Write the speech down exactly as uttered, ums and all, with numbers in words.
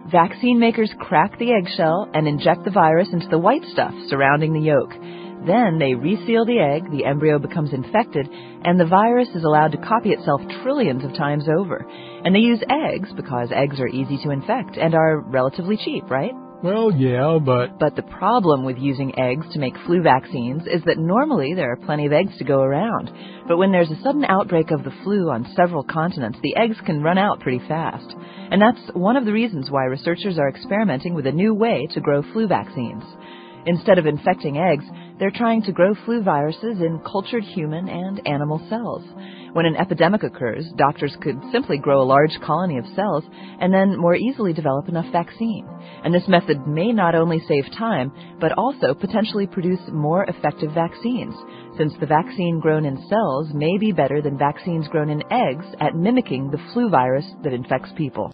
Vaccine makers crack the eggshell and inject the virus into the white stuff surrounding the yolk. Then they reseal the egg, the embryo becomes infected, and the virus is allowed to copy itself trillions of times over. And they use eggs because eggs are easy to infect and are relatively cheap, right? Well, yeah, but... But the problem with using eggs to make flu vaccines is that normally there are plenty of eggs to go around. But when there's a sudden outbreak of the flu on several continents, the eggs can run out pretty fast. And that's one of the reasons why researchers are experimenting with a new way to grow flu vaccines. Instead of infecting eggs, they're trying to grow flu viruses in cultured human and animal cells. When an epidemic occurs, doctors could simply grow a large colony of cells and then more easily develop enough vaccine. And this method may not only save time, but also potentially produce more effective vaccines, since the vaccine grown in cells may be better than vaccines grown in eggs at mimicking the flu virus that infects people.